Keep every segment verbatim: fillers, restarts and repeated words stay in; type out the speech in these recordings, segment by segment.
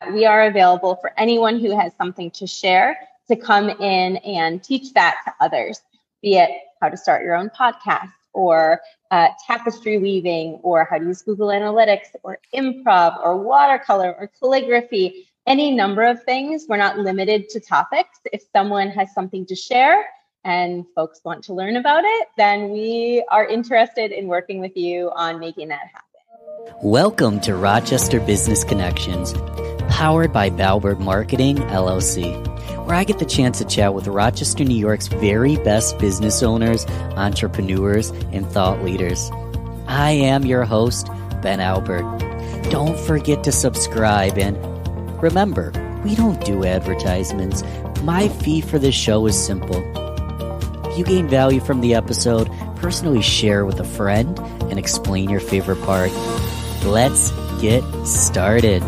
We are available for anyone who has something to share to come in and teach that to others, be it how to start your own podcast or uh, tapestry weaving or how to use Google Analytics or improv or watercolor or calligraphy, any number of things. We're not limited to topics. If someone has something to share and folks want to learn about it, then we are interested in working with you on making that happen. Welcome to Rochester Business Connections, powered by Balbert Marketing, L L C, where I get the chance to chat with Rochester, New York's very best business owners, entrepreneurs, and thought leaders. I am your host, Ben Albert. Don't forget to subscribe, and remember, we don't do advertisements. My fee for this show is simple. If you gain value from the episode, personally share with a friend and explain your favorite part. Let's get started.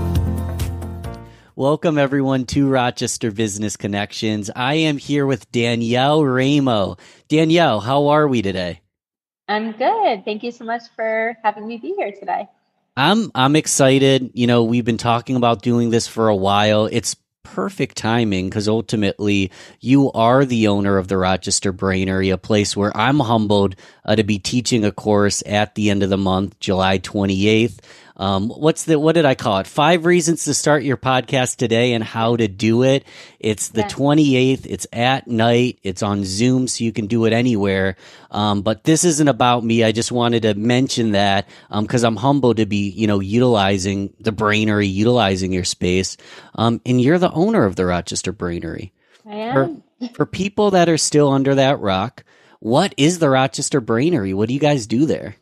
Welcome, everyone, to Rochester Business Connections. I am here with Danielle Ramo. Danielle, how are we today? I'm good. Thank you so much for having me be here today. I'm I'm excited. You know, we've been talking about doing this for a while. It's perfect timing because ultimately you are the owner of the Rochester Brainery, a place where I'm humbled uh, to be teaching a course at the end of the month, July twenty-eighth. Um, what's the, what did I call it? Five reasons to start your podcast today and how to do it. It's the yeah. twenty-eighth. It's at night. It's on Zoom, so you can do it anywhere. Um, but this isn't about me. I just wanted to mention that, um, cause I'm humbled to be, you know, utilizing the Brainery, utilizing your space. Um, and you're the owner of the Rochester Brainery. I am. For, for people that are still under that rock, what is the Rochester Brainery? What do you guys do there?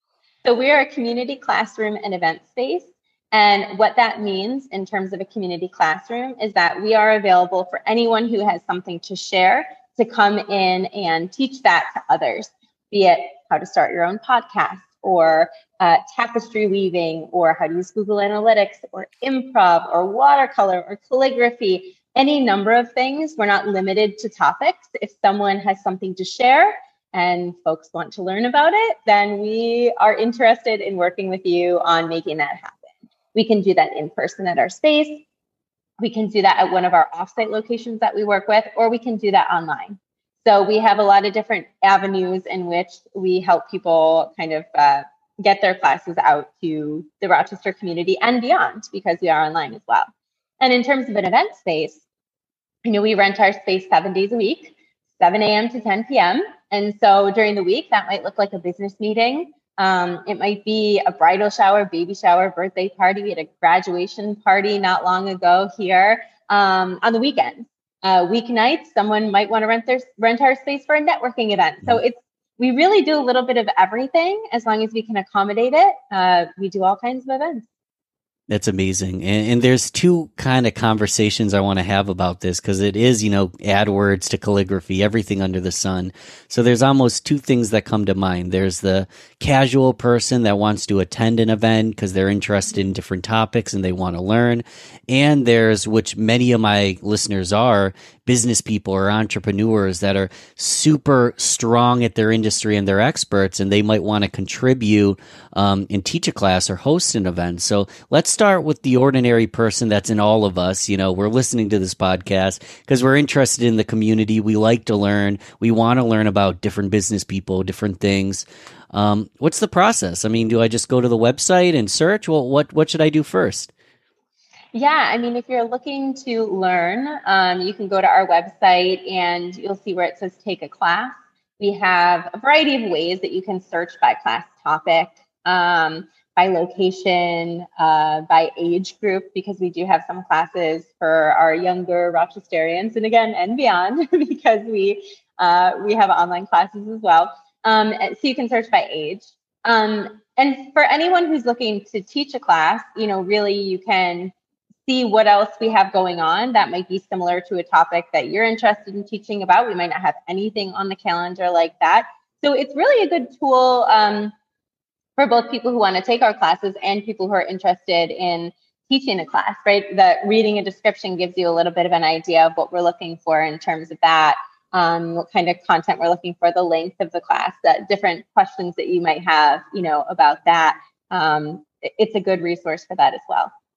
So we are a community classroom and event space. And what that means in terms of a community classroom is that we are available for anyone who has something to share to come in and teach that to others, be it how to start your own podcast or uh, tapestry weaving or how to use Google Analytics or improv or watercolor or calligraphy, any number of things. We're not limited to topics. If someone has something to share and folks want to learn about it, then we are interested in working with you on making that happen. We can do that in person at our space. We can do that at one of our offsite locations that we work with, or we can do that online. So we have a lot of different avenues in which we help people kind of uh, get their classes out to the Rochester community and beyond, because we are online as well. And in terms of an event space, you know, we rent our space seven days a week, seven a.m. to ten p.m. And so during the week, that might look like a business meeting. Um, it might be a bridal shower, baby shower, birthday party. We had a graduation party not long ago here. Um, on the weekends, uh, weeknights, someone might want to rent their rent our space for a networking event. So it's we really do a little bit of everything as long as we can accommodate it. Uh, we do all kinds of events. That's amazing. And, and there's two kind of conversations I want to have about this because it is, you know, AdWords to calligraphy, everything under the sun. So there's almost two things that come to mind. There's the casual person that wants to attend an event because they're interested in different topics and they want to learn. And there's, which many of my listeners are, business people or entrepreneurs that are super strong at their industry and they're experts and they might want to contribute um, and teach a class or host an event. So let's start with the ordinary person that's in all of us. You know, we're listening to this podcast because we're interested in the community. We like to learn. We want to learn about different business people, different things. Um, what's the process? I mean, do I just go to the website and search? Well, what, what should I do first? Yeah, I mean, if you're looking to learn, um, you can go to our website and you'll see where it says take a class. We have a variety of ways that you can search by class topic, um, by location, uh, by age group, because we do have some classes for our younger Rochesterians and again, and beyond, because we uh, we have online classes as well. Um, so you can search by age. Um, and for anyone who's looking to teach a class, you know, really you can see what else we have going on that might be similar to a topic that you're interested in teaching about. We might not have anything on the calendar like that. So it's really a good tool um, for both people who want to take our classes and people who are interested in teaching a class, right? The reading a description gives you a little bit of an idea of what we're looking for in terms of that, um, what kind of content we're looking for, the length of the class, the different questions that you might have, you know, about that. Um, it's a good resource for that as well.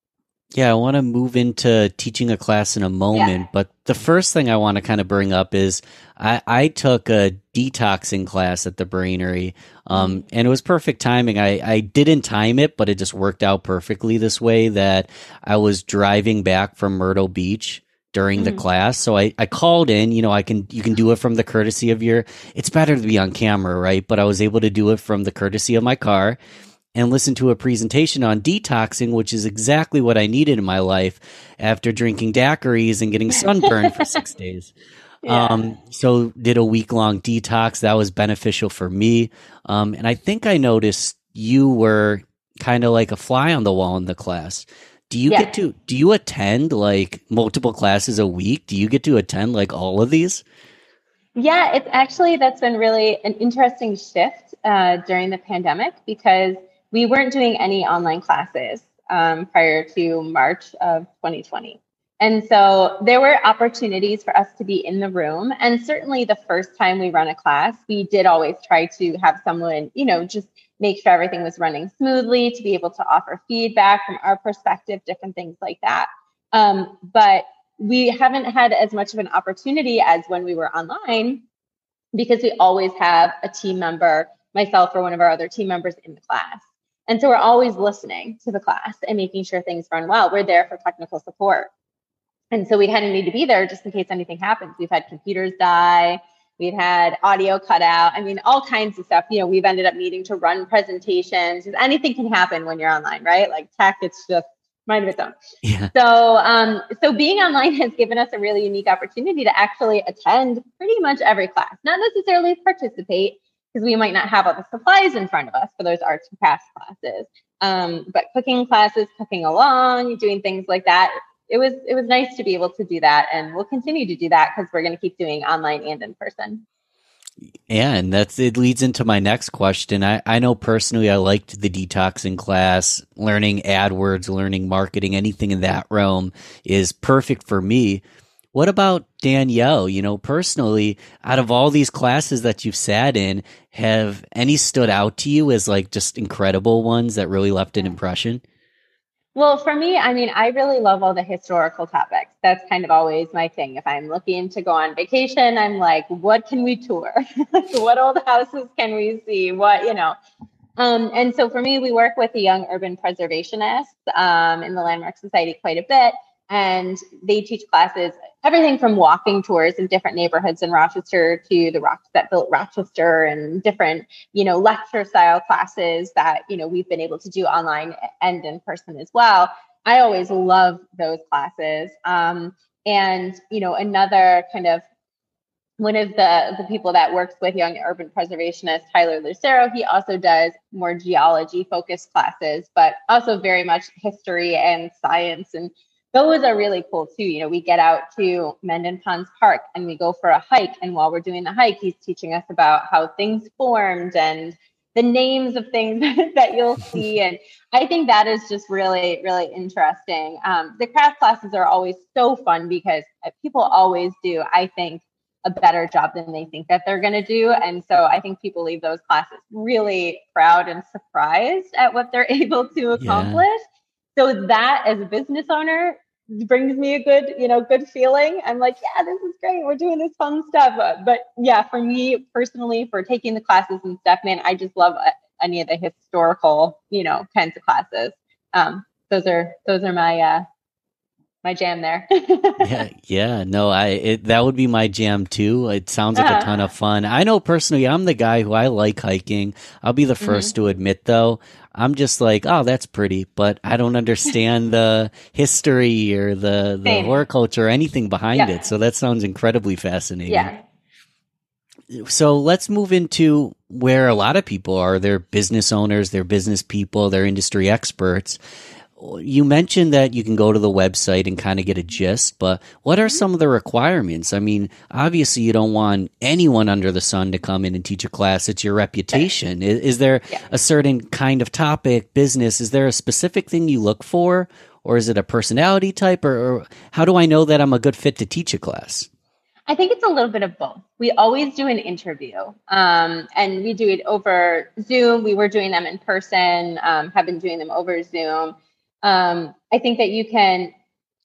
Yeah, I want to move into teaching a class in a Yeah. moment, but the first thing I want to kind of bring up is I, I took a detoxing class at the Brainery, um, Mm, and it was perfect timing. I, I didn't time it, but it just worked out perfectly this way that I was driving back from Myrtle Beach during the mm, class. So I, I called in, you know, I can, you can do it from the courtesy of your, it's better to be on camera, right? But I was able to do it from the courtesy of my car and listen to a presentation on detoxing, which is exactly what I needed in my life after drinking daiquiris and getting sunburned for six days. yeah. Um, so did a week long detox. That was beneficial for me. Um, and I think I noticed you were kind of like a fly on the wall in the class. Do you get Yeah. to, do you attend like multiple classes a week? Do you get to attend like all of these? Yeah, it's actually that's been really an interesting shift uh, during the pandemic because we weren't doing any online classes um, prior to March of twenty twenty. And so there were opportunities for us to be in the room. And certainly the first time we run a class, we did always try to have someone, you know, just make sure everything was running smoothly, to be able to offer feedback from our perspective, different things like that. Um, but we haven't had as much of an opportunity as when we were online because we always have a team member, myself or one of our other team members in the class. And so we're always listening to the class and making sure things run well. We're there for technical support. And so we kind of need to be there just in case anything happens. We've had computers die. We've had audio cut out. I mean, all kinds of stuff. You know, we've ended up needing to run presentations. Anything can happen when you're online, right? Like tech, it's just mind of its own. Yeah. So, um, so being online has given us a really unique opportunity to actually attend pretty much every class, not necessarily participate because we might not have all the supplies in front of us for those arts and crafts classes. Um, but cooking classes, cooking along, doing things like that. It was it was nice to be able to do that, and we'll continue to do that because we're going to keep doing online and in person. Yeah, and that's it leads into my next question. I, I know personally I liked the detoxing class, learning AdWords, learning marketing, anything in that realm is perfect for me. What about Danielle? You know, personally, out of all these classes that you've sat in, have any stood out to you as like just incredible ones that really left an impression? Well, for me, I mean, I really love all the historical topics. That's kind of always my thing. If I'm looking to go on vacation, I'm like, what can we tour? Like, what old houses can we see? What, you know? Um, and so for me, we work with the young urban preservationists um, in the Landmark Society quite a bit. And they teach classes, everything from walking tours of different neighborhoods in Rochester to the rocks that built Rochester and different, you know, lecture style classes that, you know, we've been able to do online and in person as well. I always love those classes. Um, and, you know, another kind of one of the, the people that works with young urban preservationists, Tyler Lucero, he also does more geology focused classes, but also very much history and science. And those are really cool too. You know, we get out to Mendon Ponds Park and we go for a hike. And while we're doing the hike, he's teaching us about how things formed and the names of things that you'll see. And I think that is just really, really interesting. Um, the craft classes are always so fun because people always do, I think, a better job than they think that they're going to do. And so I think people leave those classes really proud and surprised at what they're able to Yeah. accomplish. So that as a business owner brings me a good, you know, good feeling. I'm like, yeah, this is great. We're doing this fun stuff. But, but yeah, for me personally, for taking the classes and stuff, man, I just love any of the historical, you know, kinds of classes. Um, those are, those are my, uh, my jam there. Yeah, yeah, no, I it, that would be my jam too. It sounds like a ton uh-huh. of fun. I know personally, I'm the guy who I like hiking. I'll be the first Mm-hmm. to admit though, I'm just like, oh, that's pretty, but I don't understand the history or the the Same. horticulture or anything behind it. Yeah. So that sounds incredibly fascinating. Yeah. So let's move into where a lot of people are. They're business owners, they're business people, they're industry experts. You mentioned that you can go to the website and kind of get a gist, but what are Mm-hmm. some of the requirements? I mean, obviously, you don't want anyone under the sun to come in and teach a class. It's your Sure. reputation. Is, is there Yeah. a certain kind of topic, business? Is there a specific thing you look for, or is it a personality type, or, or how do I know that I'm a good fit to teach a class? I think it's a little bit of both. We always do an interview, um, and we do it over Zoom. We were doing them in person, um, have been doing them over Zoom. Um, I think that you can,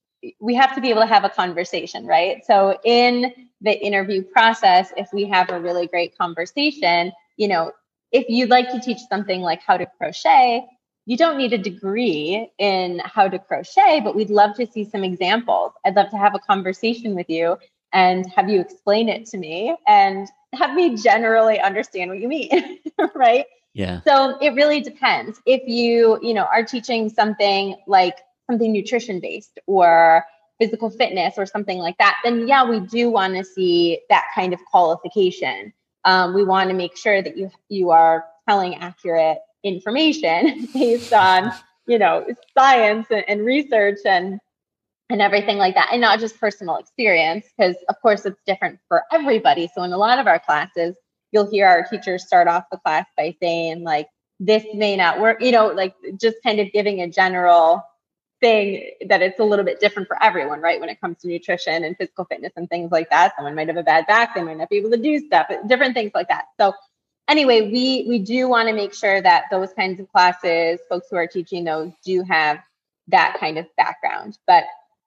we have to be able to have a conversation, right? So in the interview process, if we have a really great conversation, you know, if you'd like to teach something like how to crochet, you don't need a degree in how to crochet, but we'd love to see some examples. I'd love to have a conversation with you and have you explain it to me and have me generally understand what you mean, right? Yeah. So it really depends. If you, you know, are teaching something like something nutrition based or physical fitness or something like that, then yeah, we do want to see that kind of qualification. Um, we want to make sure that you you are telling accurate information based on, you know, science and, and research and and everything like that, and not just personal experience, because of course it's different for everybody. So in a lot of our classes, you'll hear our teachers start off the class by saying like, this may not work, you know, like just kind of giving a general thing that it's a little bit different for everyone, right? When it comes to nutrition and physical fitness and things like that, someone might have a bad back, they might not be able to do stuff, different things like that. So anyway, we we do want to make sure that those kinds of classes, folks who are teaching those, do have that kind of background. But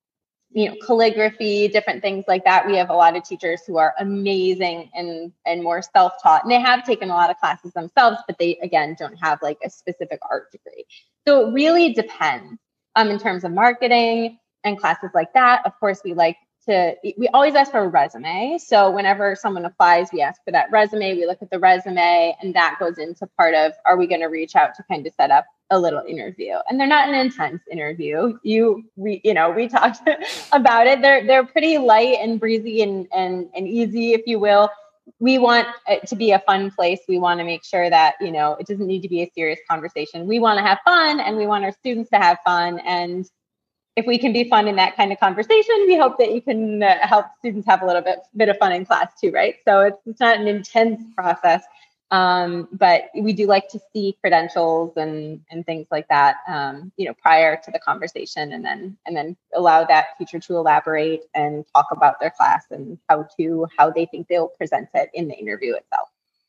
you know, calligraphy, different things like that. We have a lot of teachers who are amazing and and more self-taught, and they have taken a lot of classes themselves, but they again don't have like a specific art degree. So it really depends. Um, in terms of marketing and classes like that, of course, we like to, we always ask for a resume. So whenever someone applies, we ask for that resume, we look at the resume, and that goes into part of, are we going to reach out to kind of set up a little interview? And they're not an intense interview. You, we, you know, we talked about it. They're, they're pretty light and breezy and, and, and easy, if you will. We want it to be a fun place. We want to make sure that, you know, it doesn't need to be a serious conversation. We want to have fun, and we want our students to have fun. And if we can be fun in that kind of conversation, we hope that you can uh, help students have a little bit, bit of fun in class too, right? So it's, it's not an intense process, um, but we do like to see credentials and, and things like that, um, you know, prior to the conversation, and then and then allow that teacher to elaborate and talk about their class and how to how they think they'll present it in the interview itself.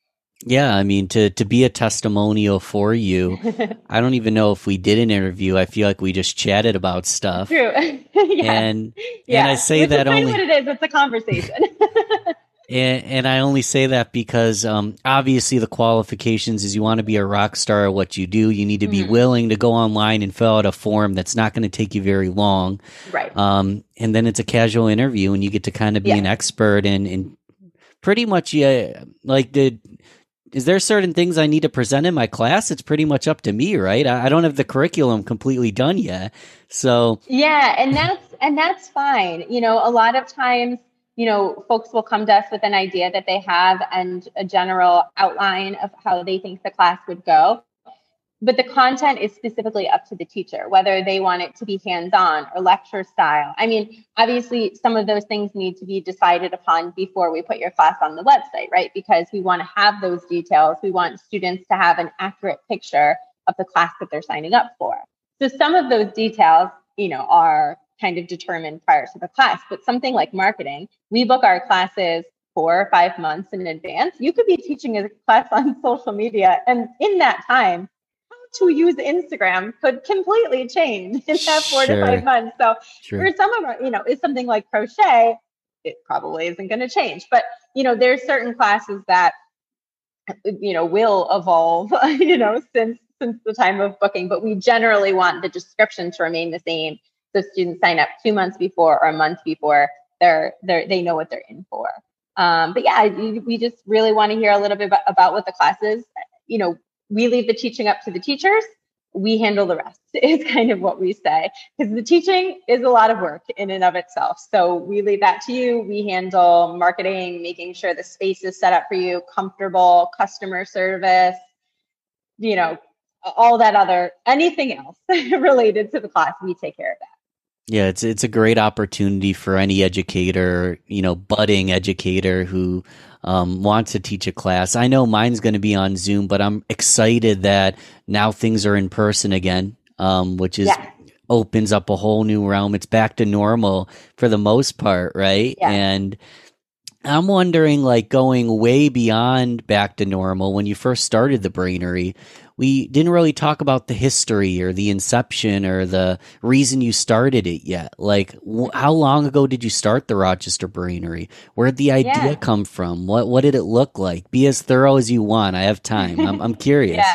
Yeah, I mean, to to be a testimonial for you, I don't even know if we did an interview. I feel like we just chatted about stuff. True. Yeah. And yeah. and I say Which that is only what it is. It's a conversation. and, and I only say that because um, obviously the qualifications is you want to be a rock star at what you do. You need to be mm-hmm. willing to go online and fill out a form that's not going to take you very long. Right. Um, and then it's a casual interview, and you get to kind of be yeah. an expert and and pretty much yeah, like the. Is there certain things I need to present in my class? It's pretty much up to me, right? I don't have the curriculum completely done yet. So yeah, and that's and that's fine. You know, a lot of times, you know, folks will come to us with an idea that they have and a general outline of how they think the class would go. But the content is specifically up to the teacher, whether they want it to be hands-on or lecture style. I mean, obviously, some of those things need to be decided upon before we put your class on the website, right? Because we want to have those details. We want students to have an accurate picture of the class that they're signing up for. So some of those details, you know, are kind of determined prior to the class. But something like marketing, we book our classes four or five months in advance. You could be teaching a class on social media, and in that time, to use Instagram could completely change in that four sure. to five months. So sure. for some of our, you know, is something like crochet, it probably isn't going to change. But, you know, there's certain classes that, you know, will evolve, you know, since since the time of booking. But we generally want the description to remain the same. So students sign up two months before or a month before they're, they're they know what they're in for. Um, but yeah, we just really want to hear a little bit about, about what the class is. You know, we leave the teaching up to the teachers. We handle the rest is kind of what we say, because the teaching is a lot of work in and of itself. So we leave that to you. We handle marketing, making sure the space is set up for you, comfortable, customer service, you know, all that other, anything else related to the class, we take care of that. Yeah, it's it's a great opportunity for any educator, you know, budding educator who um, wants to teach a class. I know mine's going to be on Zoom, but I'm excited that now things are in person again, um, which is yeah. opens up a whole new realm. It's back to normal for the most part, right? Yeah. And I'm wondering, like, going way beyond back to normal, when you first started the Brainery, we didn't really talk about the history or the inception or the reason you started it yet. Like, wh- how long ago did you start the Rochester Brainery? Where did the idea Yeah. come from? What what did it look like? Be as thorough as you want. I have time. I'm I'm curious. Yeah.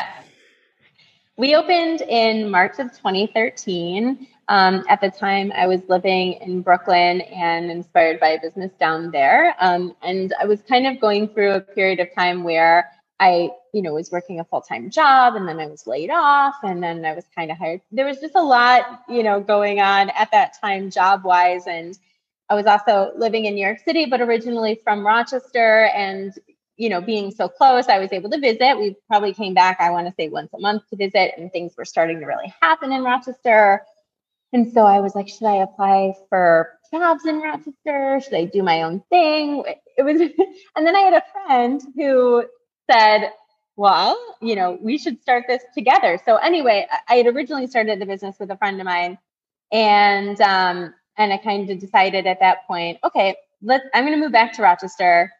We opened in March of twenty thirteen. Um, at the time, I was living in Brooklyn and inspired by a business down there. Um, and I was kind of going through a period of time where I, you know, was working a full-time job, and then I was laid off, and then I was kind of hired. There was just a lot, you know, going on at that time job-wise. And I was also living in New York City, but originally from Rochester. And you know, being so close, I was able to visit. We probably came back, I want to say, once a month to visit, and things were starting to really happen in Rochester. And so I was like, should I apply for jobs in Rochester? Should I do my own thing? It was, and then I had a friend who said, well, you know, we should start this together. So anyway, I had originally started the business with a friend of mine, and um, and I kind of decided at that point, okay, let's. I'm going to move back to Rochester.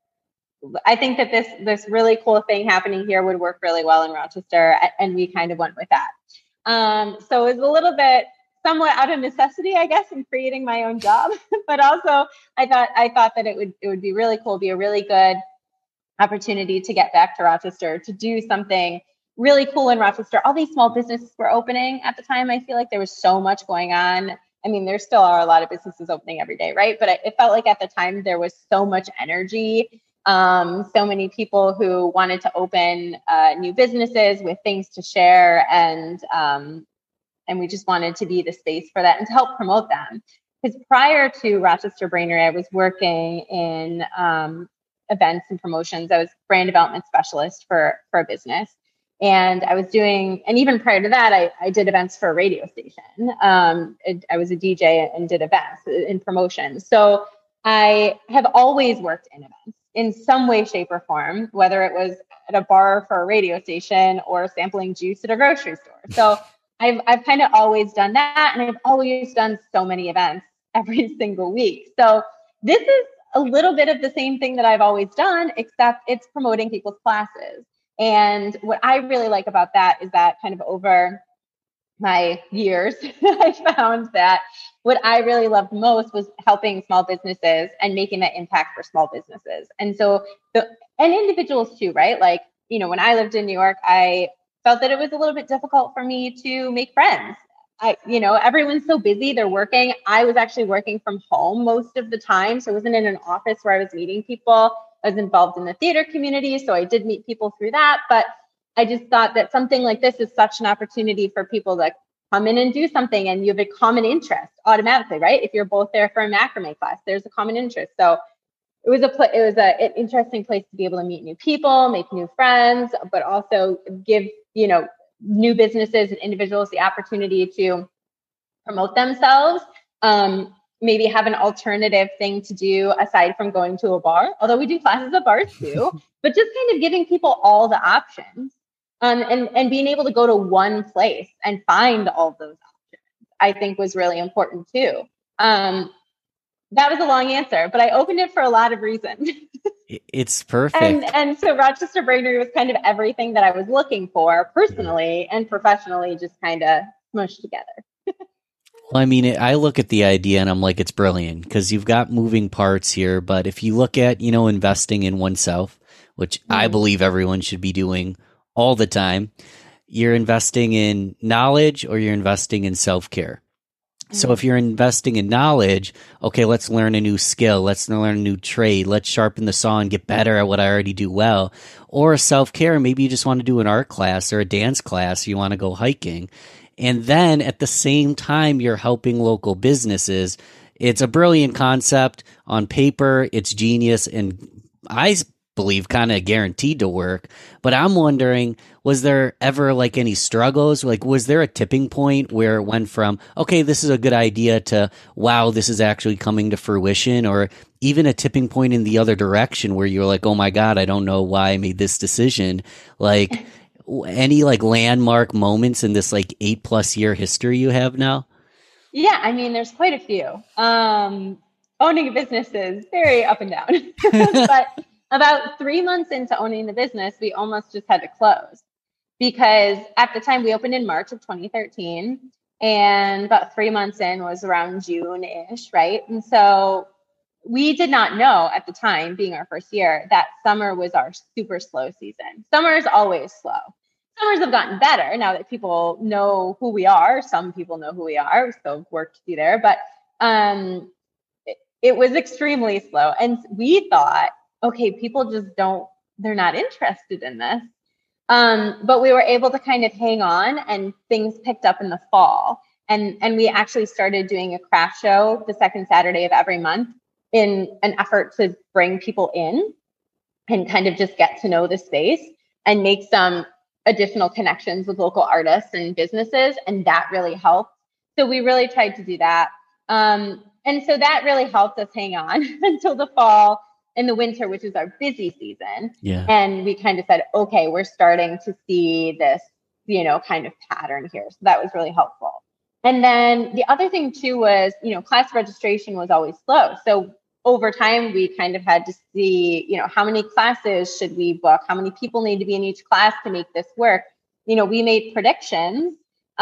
I think that this this really cool thing happening here would work really well in Rochester, and we kind of went with that. Um, so it was a little bit somewhat out of necessity, I guess, in creating my own job, but also I thought I thought that it would it would be really cool, be a really good opportunity to get back to Rochester, to do something really cool in Rochester. All these small businesses were opening at the time. I feel like there was so much going on. I mean, there still are a lot of businesses opening every day, right? But it felt like at the time there was so much energy. Um, so many people who wanted to open uh, new businesses with things to share, and um, and we just wanted to be the space for that and to help promote them. Because prior to Rochester Brainery, I was working in um, events and promotions. I was brand development specialist for for a business, and I was doing, and even prior to that, I, I did events for a radio station. Um, it, I was a D J and did events in promotion. So I have always worked in events in some way, shape, or form, whether it was at a bar for a radio station or sampling juice at a grocery store. So I've I've kind of always done that, and I've always done so many events every single week. So this is a little bit of the same thing that I've always done, except it's promoting people's classes. And what I really like about that is that kind of over my years, I found that what I really loved most was helping small businesses and making that impact for small businesses. And so the, and individuals too, right? Like, you know, when I lived in New York, I felt that it was a little bit difficult for me to make friends. I, you know, everyone's so busy, they're working. I was actually working from home most of the time. So I wasn't in an office where I was meeting people. I was involved in the theater community, so I did meet people through that. But I just thought that something like this is such an opportunity for people to come in and do something, and you have a common interest automatically, right? If you're both there for a macrame class, there's a common interest. So it was a pl- it was a, an interesting place to be able to meet new people, make new friends, but also give, you know, new businesses and individuals the opportunity to promote themselves. Um, maybe have an alternative thing to do aside from going to a bar, although we do classes at bars too, but just kind of giving people all the options. Um, and, and being able to go to one place and find all those options, I think was really important too. Um, that was a long answer, but I opened it for a lot of reasons. It's perfect. And, and so Rochester Brainery was kind of everything that I was looking for personally and professionally, just kind of smushed together. Well, I mean, I look at the idea and I'm like, it's brilliant because you've got moving parts here. But if you look at, you know, investing in oneself, which mm-hmm. I believe everyone should be doing all the time, you're investing in knowledge or you're investing in self-care. Mm-hmm. So if you're investing in knowledge, okay, let's learn a new skill. Let's learn a new trade. Let's sharpen the saw and get better at what I already do well. Or self-care, maybe you just want to do an art class or a dance class. You want to go hiking. And then at the same time, you're helping local businesses. It's a brilliant concept on paper. It's genius. And I believe kind of guaranteed to work. But I'm wondering, was there ever like any struggles? Like, was there a tipping point where it went from, okay, this is a good idea to, wow, this is actually coming to fruition? Or even a tipping point in the other direction where you're like, oh my God, I don't know why I made this decision. Like, any like landmark moments in this like eight plus year history you have now? Yeah, I mean, there's quite a few. Um, owning a business is very up and down, but about three months into owning the business, we almost just had to close. because at the time we opened in March of twenty thirteen, and about three months in was around June-ish, right? And so we did not know at the time, being our first year, that summer was our super slow season. Summer is always slow. Summers have gotten better now that people know who we are. Some people know who we are, so work to do there. But um, it, it was extremely slow. And we thought, okay, people just don't, they're not interested in this. Um, but we were able to kind of hang on, and things picked up in the fall. And, and we actually started doing a craft show the second Saturday of every month in an effort to bring people in and kind of just get to know the space and make some additional connections with local artists and businesses. And that really helped. So we really tried to do that. Um, and so that really helped us hang on until the fall and the winter, which is our busy season. Yeah. And we kind of said, okay, we're starting to see this, you know, kind of pattern here. So that was really helpful. And then the other thing too was, you know, class registration was always slow. So over time, we kind of had to see, you know, how many classes should we book? How many people need to be in each class to make this work? You know, we made predictions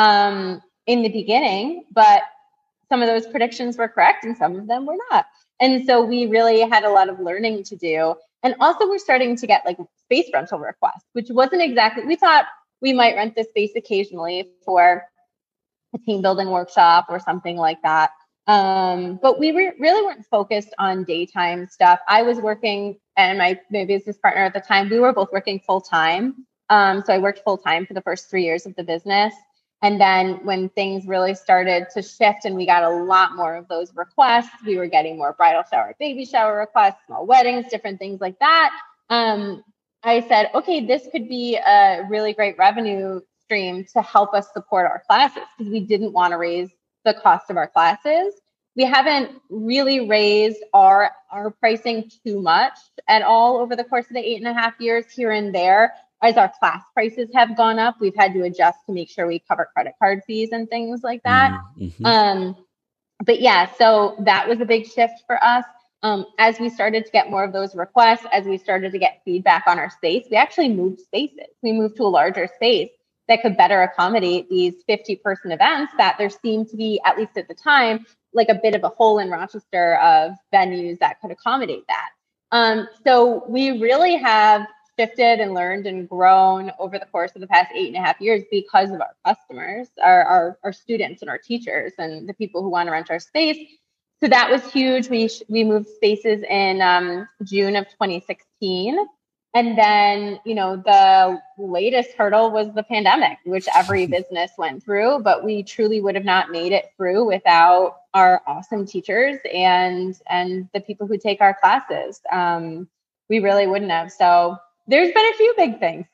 um, in the beginning, but some of those predictions were correct and some of them were not. And so we really had a lot of learning to do. And also we're starting to get like space rental requests, which wasn't exactly, we thought we might rent this space occasionally for a team building workshop or something like that. Um, but we were, really weren't focused on daytime stuff. I was working, and my, my business partner at the time, we were both working full time. Um, so I worked full time for the first three years of the business. And then when things really started to shift and we got a lot more of those requests, we were getting more bridal shower, baby shower requests, small weddings, different things like that. Um, I said, okay, this could be a really great revenue stream to help us support our classes, because we didn't want to raise the cost of our classes. We haven't really raised our, our pricing too much at all over the course of the eight and a half years. Here and there, as our class prices have gone up, we've had to adjust to make sure we cover credit card fees and things like that. Mm-hmm. Um, but yeah, so that was a big shift for us. Um, as we started to get more of those requests, as we started to get feedback on our space, we actually moved spaces. We moved to a larger space that could better accommodate these fifty person events that there seemed to be, at least at the time, like a bit of a hole in Rochester of venues that could accommodate that. Um, so we really have shifted and learned and grown over the course of the past eight and a half years because of our customers, our, our, our students and our teachers and the people who want to rent our space. So that was huge. We, we moved spaces in um, June of twenty sixteen. And then, you know, the latest hurdle was the pandemic, which every business went through, but we truly would have not made it through without our awesome teachers and, and the people who take our classes. Um, we really wouldn't have. So there's been a few big things.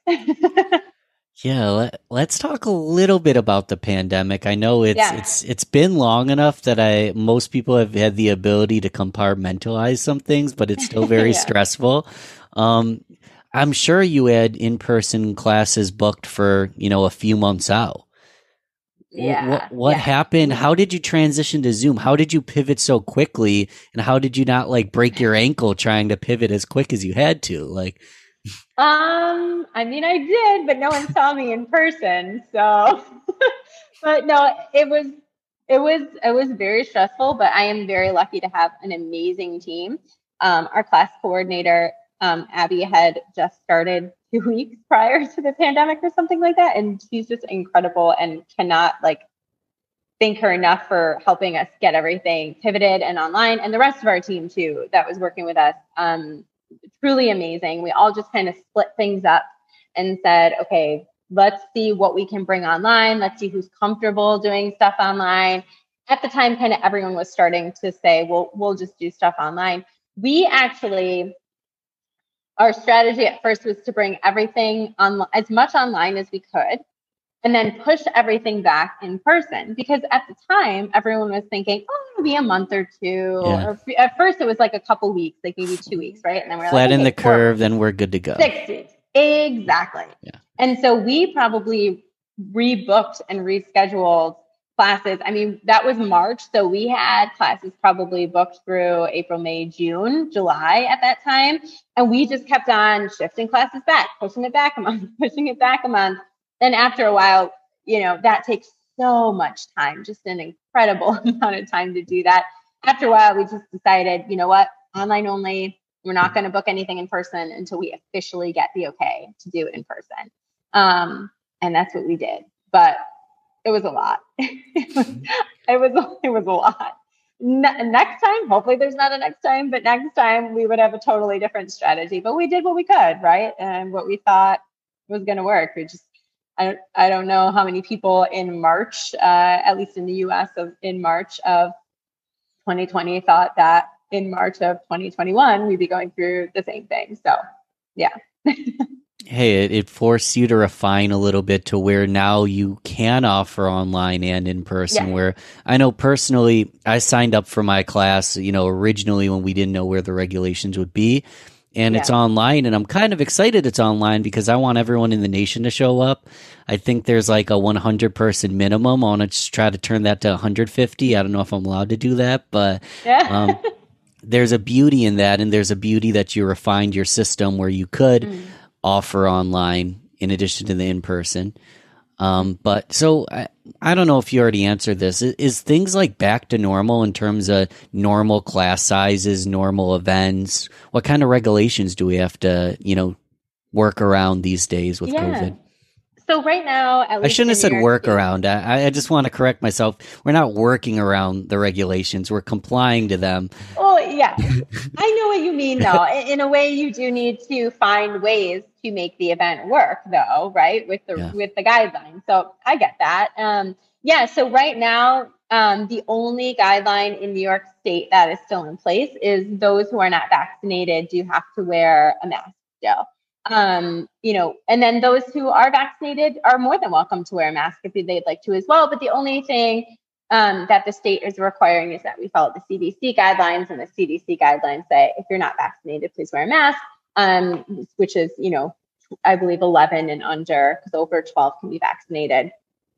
Yeah, let, let's talk a little bit about the pandemic. I know it's Yeah. it's it's been long enough that I most people have had the ability to compartmentalize some things, but it's still very Yeah. stressful. Um, I'm sure you had in-person classes booked for, you know, a few months out. Yeah. What, what yeah. happened? How did you transition to Zoom? How did you pivot so quickly? And how did you not like break your ankle trying to pivot as quick as you had to? Like, Um, I mean, I did, but no one saw me in person. So, but no, it was, it was, it was very stressful, but I am very lucky to have an amazing team. Um, our class coordinator, um, Abby, had just started two weeks prior to the pandemic or something like that. And she's just incredible and cannot like thank her enough for helping us get everything pivoted and online, and the rest of our team too, that was working with us. Um, truly amazing. We all just kind of split things up and said, okay, let's see what we can bring online. Let's see who's comfortable doing stuff online. At the time, kind of everyone was starting to say, well, we'll just do stuff online. We actually, our strategy at first was to bring everything on as much online as we could, and then push everything back in person. Because at the time, everyone was thinking, oh, it'll be a month or two. Yeah. Or at first, it was like a couple weeks, like maybe two weeks, right? And then we're flatten like, the okay, curve, then we're good to go. Six weeks. Exactly. Yeah. And so we probably rebooked and rescheduled classes. I mean, that was March. So we had classes probably booked through April, May, June, July at that time. And we just kept on shifting classes back, pushing it back a month, pushing it back a month. then after a while, you know, that takes so much time, just an incredible amount of time to do that. After a while, we just decided, you know what, online only. We're not going to book anything in person until we officially get the okay to do it in person. Um, and that's what we did. But it was a lot. it, was, it was it was a lot. Ne- next time, hopefully there's not a next time, but next time we would have a totally different strategy. But we did what we could, right? And what we thought was going to work. We just, I don't, I don't know how many people in March, uh, at least in the U S of in March of twenty twenty thought that in March of twenty twenty-one, we'd be going through the same thing. So yeah. Hey, it, it forced you to refine a little bit to where now you can offer online and in person. Yeah. Where I know personally, I signed up for my class, you know, originally when we didn't know where the regulations would be. And Yeah. it's online, and I'm kind of excited it's online because I want everyone in the nation to show up. I think there's like a one hundred person minimum. I want to just try to turn that to one hundred fifty. I don't know if I'm allowed to do that, but Yeah. um, there's a beauty in that, and there's a beauty that you refined your system where you could Mm. offer online in addition to the in-person. Um, but so I, I don't know if you already answered this. Is, is things like back to normal in terms of normal class sizes, normal events? What kind of regulations do we have to, you know, work around these days with Yeah. COVID? So right now, at least I shouldn't have in said New York work State- around. I, I just want to correct myself. We're not working around the regulations. We're complying to them. Oh, yeah. I know what you mean, though. In in a way, you do need to find ways to make the event work, though, right? With the Yeah. with the guidelines. So I get that. Um, yeah. So right now, um, the only guideline in New York State that is still in place is those who are not vaccinated do have to wear a mask still. Um, you know, and then those who are vaccinated are more than welcome to wear a mask if they'd like to as well. But the only thing um, that the state is requiring is that we follow the C D C guidelines, and the C D C guidelines say if you're not vaccinated, please wear a mask, um, which is, you know, I believe eleven and under, because over twelve can be vaccinated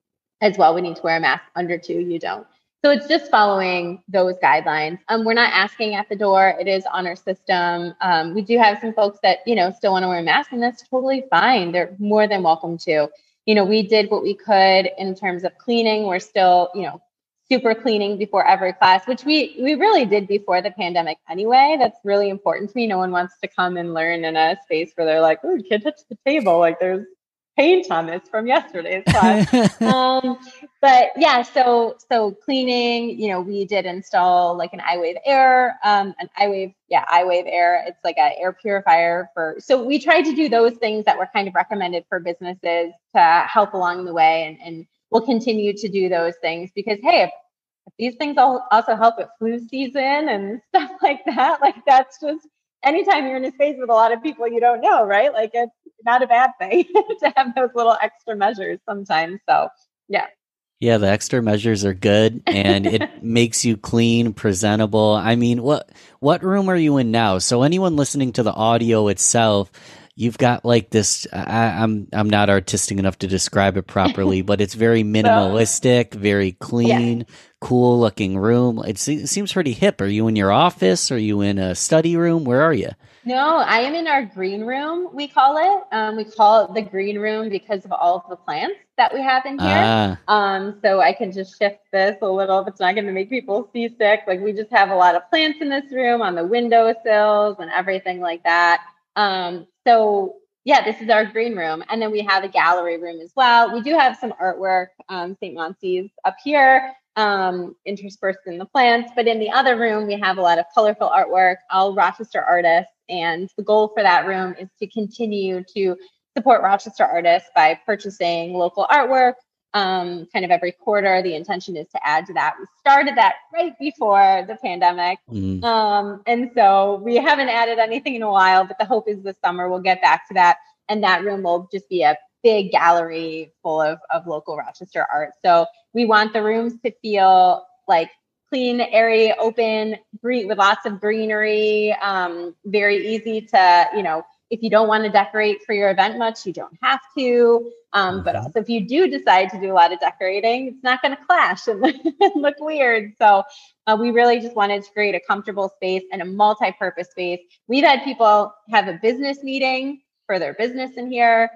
as well. We need to wear a mask. Under two, you don't. So it's just following those guidelines. Um, we're not asking at the door. It is on our system. Um, we do have some folks that, you know, still want to wear a mask, and that's totally fine. They're more than welcome to. You know, we did what we could in terms of cleaning. We're still, you know, super cleaning before every class, which we we really did before the pandemic anyway. That's really important to me. No one wants to come and learn in a space where they're like, oh, you can't touch the table. Like there's paint on this from yesterday's class. um, but yeah, so so cleaning, you know, we did install like an iWave Air, um, an iWave, yeah, iWave Air. It's like an air purifier for, so we tried to do those things that were kind of recommended for businesses to help along the way. And, and we'll continue to do those things because, hey, if, if these things all also help with flu season and stuff like that, like that's just, anytime you're in a space with a lot of people you don't know, right? Like it's not a bad thing to have those little extra measures sometimes. So yeah. Yeah, the extra measures are good, and it makes you clean, presentable. I mean, what what room are you in now? So anyone listening to the audio itself, you've got like this. I, I'm I'm not artistic enough to describe it properly, but it's very minimalistic, very clean, yeah. Cool looking room. It, se- it seems pretty hip. Are you in your office? Are you in a study room? Where are you? No, I am in our green room, we call it. Um, we call it the green room because of all of the plants that we have in here. Ah. Um, so I can just shift this a little if it's not going to make people seasick. Like we just have a lot of plants in this room on the windowsills and everything like that. Um, so yeah, this is our green room. And then we have a gallery room as well. We do have some artwork, um, Saint Monsi's up here, um, interspersed in the plants. But in the other room, we have a lot of colorful artwork, all Rochester artists. And the goal for that room is to continue to support Rochester artists by purchasing local artwork, um, kind of every quarter. The intention is to add to that. We started that right before the pandemic. Mm. Um, and so we haven't added anything in a while, but the hope is this summer we'll get back to that. And that room will just be a big gallery full of, of local Rochester art. So we want the rooms to feel like clean, airy, open, green with lots of greenery, um, very easy to, you know, if you don't want to decorate for your event much, you don't have to. Um, mm-hmm. But also if you do decide to do a lot of decorating, it's not going to clash and look, look weird. So uh, we really just wanted to create a comfortable space and a multi-purpose space. We've had people have a business meeting for their business in here.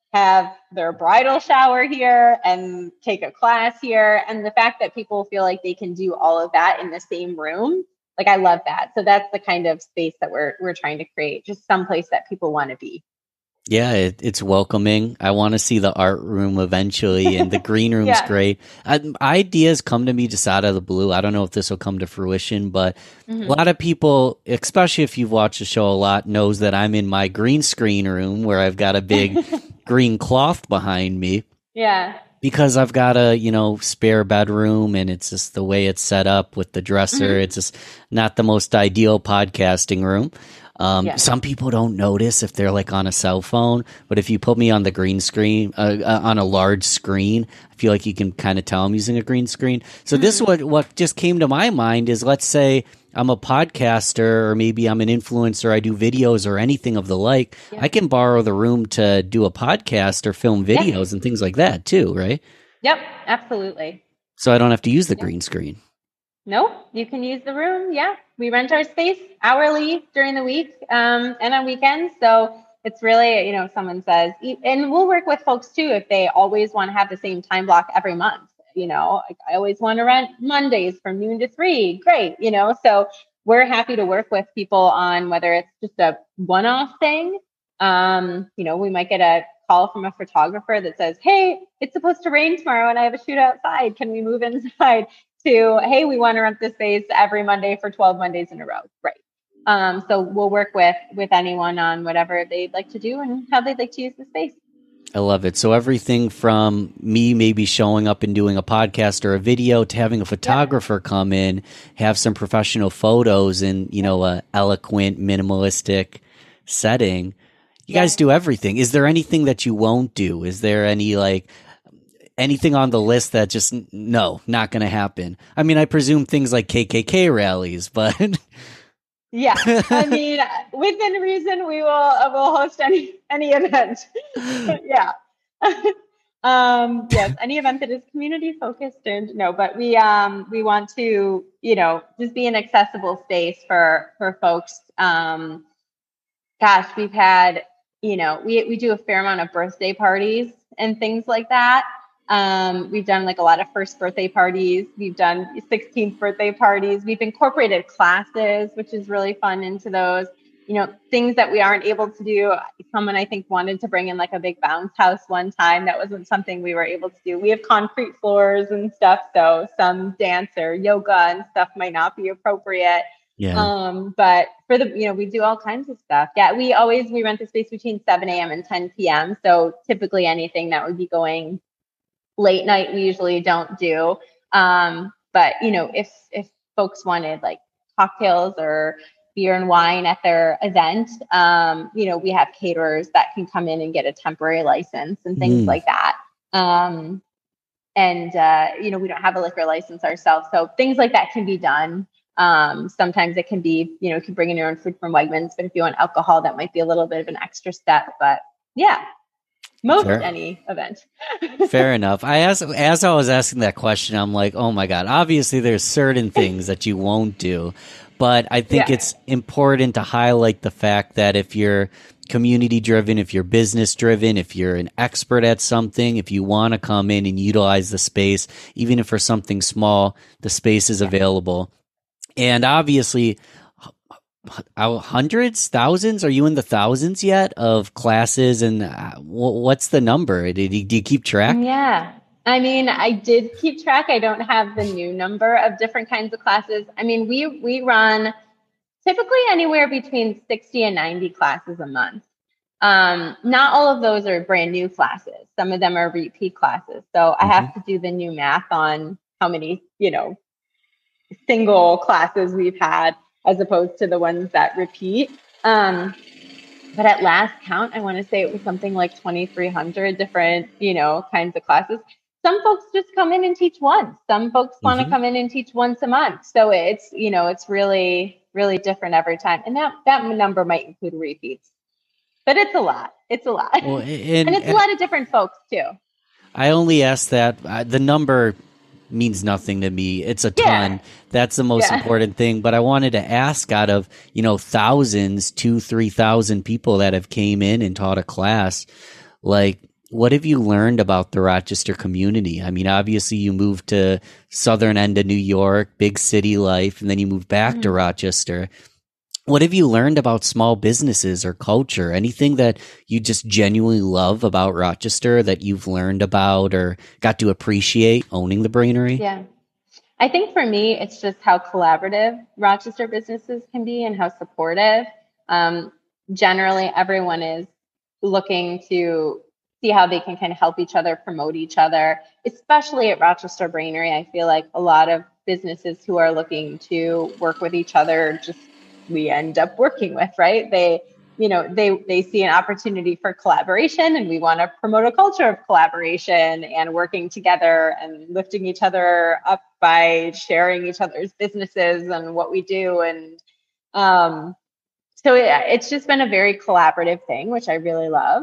have their bridal shower here and take a class here. And the fact that people feel like they can do all of that in the same room, like I love that. So that's the kind of space that we're we're trying to create, just someplace that people want to be. Yeah, it, it's welcoming. I want to see the art room eventually, and the green room's yeah. great. I, ideas come to me just out of the blue. I don't know if this will come to fruition, but mm-hmm. a lot of people, especially if you've watched the show a lot, knows that I'm in my green screen room where I've got a big green cloth behind me. Yeah. Because I've got a, you know, spare bedroom, and it's just the way it's set up with the dresser. Mm-hmm. It's just not the most ideal podcasting room. Um, yeah. Some people don't notice if they're like on a cell phone, but if you put me on the green screen, uh, uh, on a large screen, I feel like you can kind of tell I'm using a green screen. So mm-hmm. this what what just came to my mind is, let's say I'm a podcaster, or maybe I'm an influencer, I do videos or anything of the like. Yeah. I can borrow the room to do a podcast or film videos yeah. and things like that too, right? Yep, absolutely. So I don't have to use the yep. green screen. No, you can use the room. Yeah. We rent our space hourly during the week um, and on weekends. So it's really, you know, if someone says, and we'll work with folks too, if they always want to have the same time block every month. You know, I always want to rent Mondays from noon to three. Great. You know, so we're happy to work with people on whether it's just a one-off thing. Um, you know, we might get a call from a photographer that says, hey, it's supposed to rain tomorrow and I have a shoot outside. Can we move inside? To, hey, we want to rent this space every Monday for twelve Mondays in a row. Right. Um, so we'll work with with anyone on whatever they'd like to do and how they'd like to use the space. I love it. So everything from me maybe showing up and doing a podcast or a video to having a photographer yeah. come in, have some professional photos in, you know, a eloquent, minimalistic setting. You yeah. guys do everything. Is there anything that you won't do? Is there any like anything on the list that just, no, not going to happen? I mean, I presume things like K K K rallies, but yeah, I mean, within reason, we will uh, will host any any event. yeah, um, yes, any event that is community focused, and no, but we um we want to, you know, just be an accessible space for for folks. Um, gosh, we've had, you know, we we do a fair amount of birthday parties and things like that. Um, we've done like a lot of first birthday parties. We've done sixteenth birthday parties. We've incorporated classes, which is really fun, into those, you know, things that we aren't able to do. Someone I think wanted to bring in like a big bounce house one time. That wasn't something we were able to do. We have concrete floors and stuff. So some dance or yoga and stuff might not be appropriate. Yeah. Um, but for the, you know, we do all kinds of stuff. Yeah. We always, we rent the space between seven a.m. and ten p.m. So typically anything that would be going late night, we usually don't do. Um, but you know, if, if folks wanted like cocktails or beer and wine at their event, um, you know, we have caterers that can come in and get a temporary license and things mm. like that. Um, and, uh, you know, we don't have a liquor license ourselves. So things like that can be done. Um, sometimes it can be, you know, you can bring in your own food from Wegmans, but if you want alcohol, that might be a little bit of an extra step, but yeah. Most Fair. any event. Fair enough. I asked, as I was asking that question, I'm like, oh my God, obviously there's certain things that you won't do, but I think yeah. it's important to highlight the fact that if you're community driven, if you're business driven, if you're an expert at something, if you want to come in and utilize the space, even if for something small, the space is yeah. available. And obviously, hundreds, thousands? Are you in the thousands yet of classes? And uh, what's the number? Do you, do you keep track? Yeah. I mean, I did keep track. I don't have the new number of different kinds of classes. I mean, we, we run typically anywhere between sixty and ninety classes a month. Um, not all of those are brand new classes. Some of them are repeat classes. So mm-hmm. I have to do the new math on how many, you know, single classes we've had, as opposed to the ones that repeat. Um, but at last count, I want to say it was something like twenty-three hundred different, you know, kinds of classes. Some folks just come in and teach once. Some folks want to mm-hmm. come in and teach once a month. So it's, you know, it's really, really different every time. And that, that number might include repeats, but it's a lot. It's a lot. Well, and, and it's a lot of different folks too. I only asked that uh, the number means nothing to me. It's a ton. Yeah. That's the most yeah. important thing. But I wanted to ask, out of, you know, thousands, two, three thousand people that have came in and taught a class, like, what have you learned about the Rochester community? I mean, obviously you moved to southern end of New York, big city life, and then you moved back mm-hmm. to Rochester. What have you learned about small businesses or culture? Anything that you just genuinely love about Rochester that you've learned about or got to appreciate owning the Brainery? Yeah. I think for me, it's just how collaborative Rochester businesses can be and how supportive. Um, generally, everyone is looking to see how they can kind of help each other, promote each other, especially at Rochester Brainery. I feel like a lot of businesses who are looking to work with each other, just we end up working with, right? They, you know, they, they see an opportunity for collaboration, and we want to promote a culture of collaboration and working together and lifting each other up by sharing each other's businesses and what we do. And um, so it, it's just been a very collaborative thing, which I really love.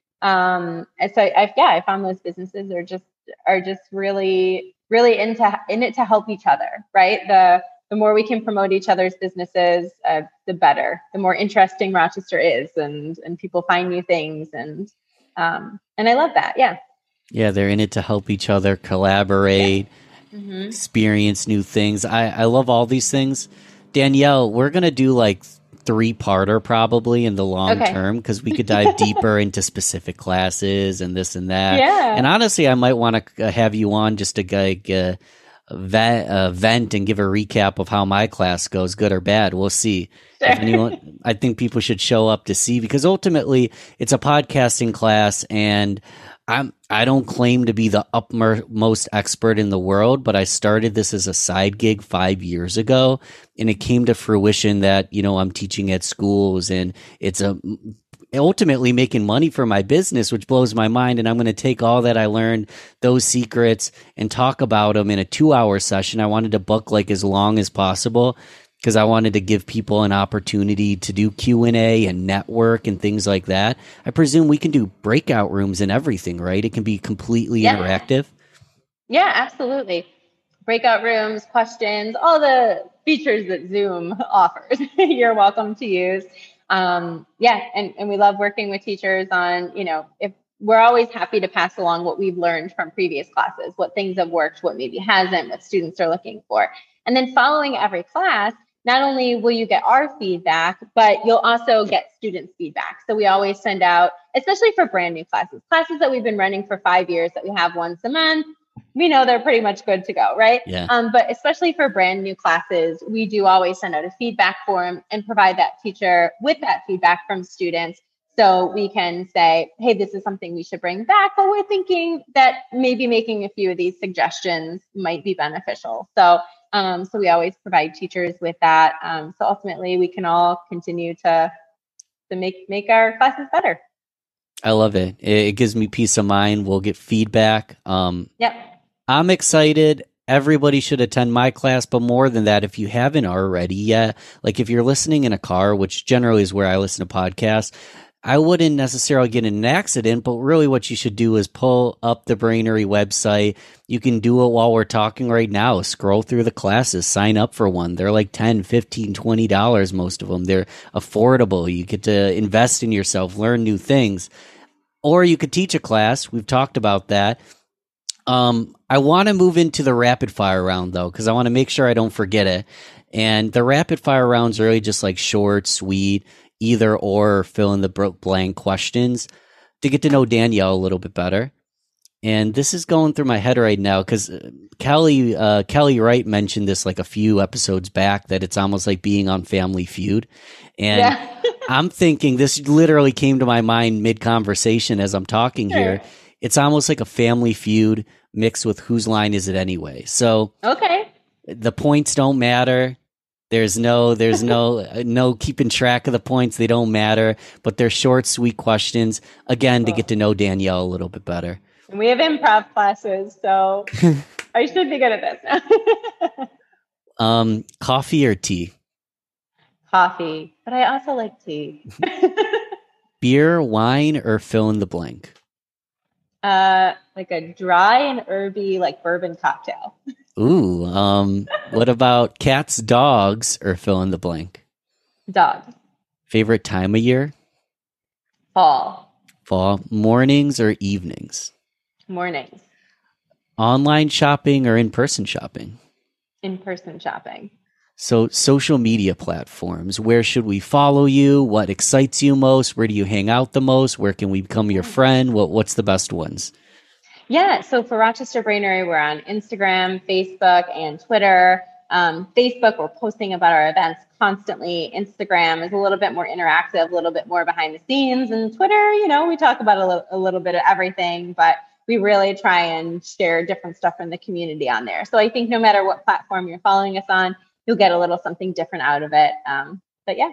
Um, and so I've, yeah, I found those businesses are just, are just really, really into, in it to help each other, right? The, the more we can promote each other's businesses, uh, the better, the more interesting Rochester is, and, and people find new things. And, um, and I love that. Yeah. Yeah. They're in it to help each other, collaborate, yeah. mm-hmm. experience new things. I, I love all these things. Danielle, we're going to do like three-parter probably in the long okay. term, because we could dive deeper into specific classes and this and that. Yeah. And honestly, I might want to have you on just to like uh, vent, uh, vent and give a recap of how my class goes, good or bad. We'll see. Sure. If anyone, I think people should show up to see, because ultimately it's a podcasting class, and I'm, I don't claim to be the upmost expert in the world, but I started this as a side gig five years ago, and it came to fruition that, you know, I'm teaching at schools, and it's a ultimately making money for my business, which blows my mind. And I'm going to take all that I learned, those secrets, and talk about them in a two hour session. I wanted to book like as long as possible, because I wanted to give people an opportunity to do Q and A and network and things like that. I presume we can do breakout rooms and everything, right? It can be completely yeah. interactive. Yeah, absolutely. Breakout rooms, questions, all the features that Zoom offers, you're welcome to use. Um, yeah, and, and we love working with teachers on, you know, if we're always happy to pass along what we've learned from previous classes, what things have worked, what maybe hasn't, what students are looking for. And then following every class, not only will you get our feedback, but you'll also get students' feedback. So we always send out, especially for brand new classes, classes that we've been running for five years that we have once a month. We know they're pretty much good to go, right? Yeah. Um, but especially for brand new classes, we do always send out a feedback form and provide that teacher with that feedback from students. So we can say, hey, this is something we should bring back, or we're thinking that maybe making a few of these suggestions might be beneficial. So Um, so we always provide teachers with that. Um, so ultimately we can all continue to, to make, make our classes better. I love it. It gives me peace of mind. We'll get feedback. Um, yep. I'm excited. Everybody should attend my class, but more than that, if you haven't already yet, like if you're listening in a car, which generally is where I listen to podcasts, I wouldn't necessarily get in an accident, but really what you should do is pull up the Brainery website. You can do it while we're talking right now. Scroll through the classes, sign up for one. They're like ten, fifteen, twenty dollars, most of them. They're affordable. You get to invest in yourself, learn new things. Or you could teach a class. We've talked about that. Um, I want to move into the rapid fire round though, because I want to make sure I don't forget it. And the rapid fire rounds are really just like short, sweet, either or fill in the blank questions to get to know Danielle a little bit better. And this is going through my head right now because Kelly, uh, Kelly Wright mentioned this like a few episodes back, that it's almost like being on Family Feud. And yeah. I'm thinking this literally came to my mind mid-conversation as I'm talking sure. here. It's almost like a Family Feud mixed with Whose Line Is It Anyway? So okay, the points don't matter. There's no, there's no, no keeping track of the points. They don't matter, but they're short, sweet questions. Again, to get to know Danielle a little bit better. And we have improv classes, so I should be good at this. um, coffee or tea? Coffee, but I also like tea. Beer, wine, or fill in the blank? Uh, like a dry and herby, like bourbon cocktail. Ooh, um, what about cats, dogs, or fill in the blank? Dogs. Favorite time of year? Fall. fall, mornings or evenings? Mornings. Online shopping or in-person shopping? In-person shopping. So social media platforms, where should we follow you? What excites you most? Where do you hang out the most? Where can we become your friend? What What's the best ones? Yeah, so for Rochester Brainery, we're on Instagram, Facebook, and Twitter. Um, Facebook, we're posting about our events constantly. Instagram is a little bit more interactive, a little bit more behind the scenes. And Twitter, you know, we talk about a, li- a little bit of everything, but we really try and share different stuff from the community on there. So I think no matter what platform you're following us on, you'll get a little something different out of it. Um, but yeah.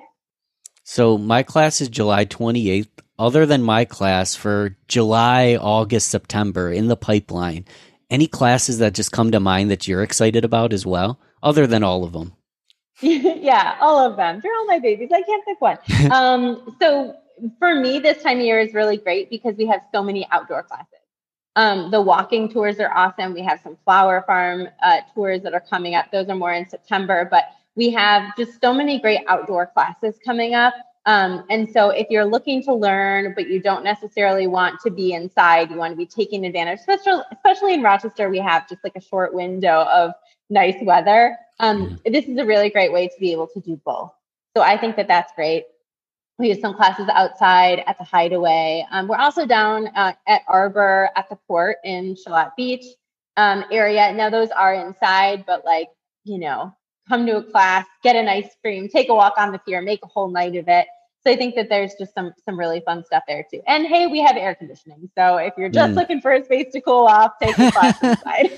So my class is July twenty-eighth. Other than my class, for July, August, September, in the pipeline, any classes that just come to mind that you're excited about as well, other than all of them? Yeah, all of them. They're all my babies. I can't pick one. um, so for me, this time of year is really great because we have so many outdoor classes. Um, the walking tours are awesome. We have some flower farm uh, tours that are coming up. Those are more in September, but we have just so many great outdoor classes coming up. Um, and so if you're looking to learn, but you don't necessarily want to be inside, you want to be taking advantage, especially, especially in Rochester, we have just like a short window of nice weather. Um, this is a really great way to be able to do both. So I think that that's great. We have some classes outside at the Hideaway. Um, we're also down uh, at Arbor at the port in Shalat Beach um, area. Now those are inside, but like, you know, come to a class, get an ice cream, take a walk on the pier, make a whole night of it. So I think that there's just some some really fun stuff there too. And hey, we have air conditioning. So if you're just mm. looking for a space to cool off, take a class inside.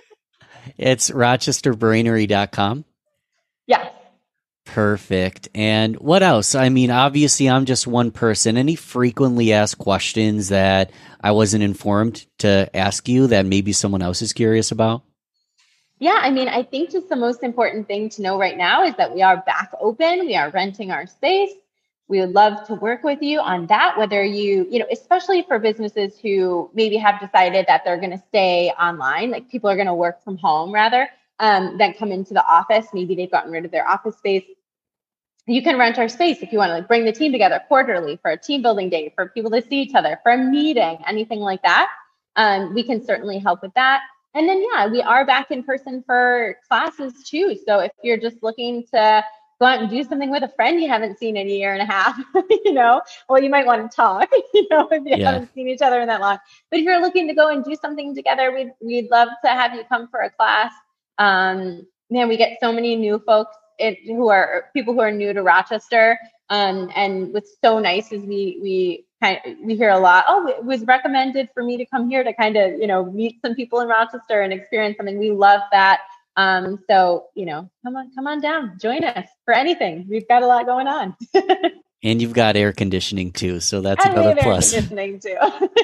It's rochester brainery dot com. Yes. Perfect. And what else? I mean, obviously, I'm just one person. Any frequently asked questions that I wasn't informed to ask you that maybe someone else is curious about? Yeah, I mean, I think just the most important thing to know right now is that we are back open. We are renting our space. We would love to work with you on that, whether you, you know, especially for businesses who maybe have decided that they're going to stay online, like people are going to work from home rather um, than come into the office. Maybe they've gotten rid of their office space. You can rent our space if you want to like bring the team together quarterly for a team building day, for people to see each other, for a meeting, anything like that. Um, we can certainly help with that. And then, yeah, we are back in person for classes too. So if you're just looking to go out and do something with a friend you haven't seen in a year and a half, you know, well, you might want to talk, you know, if you yeah. haven't seen each other in that long. But if you're looking to go and do something together, we'd, we'd love to have you come for a class. Um, man, we get so many new folks it, who are people who are new to Rochester. Um, and what's so nice is we, we kind of, we hear a lot, oh, it was recommended for me to come here to kind of, you know, meet some people in Rochester and experience something. We love that. Um, so, you know, come on, come on down, join us for anything. We've got a lot going on. And you've got air conditioning too. So that's and another we have plus. Air conditioning too.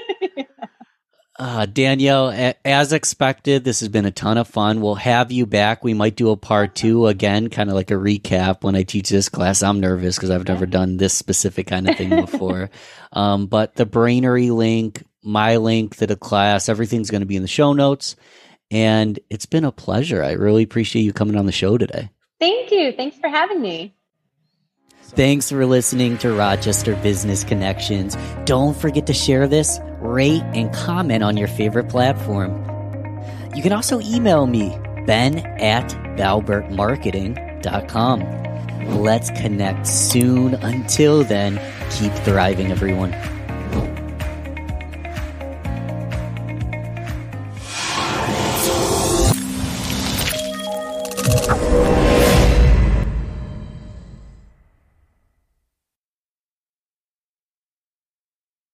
uh, Danielle, a- as expected, this has been a ton of fun. We'll have you back. We might do a part two again, kind of like a recap when I teach this class. I'm nervous because I've never done this specific kind of thing before. um, but the Brainery link, my link to the class, everything's going to be in the show notes. And it's been a pleasure. I really appreciate you coming on the show today. Thank you. Thanks for having me. Thanks for listening to Rochester Business Connections. Don't forget to share this, rate, and comment on your favorite platform. You can also email me, ben at valbert marketing dot com. Let's connect soon. Until then, keep thriving, everyone.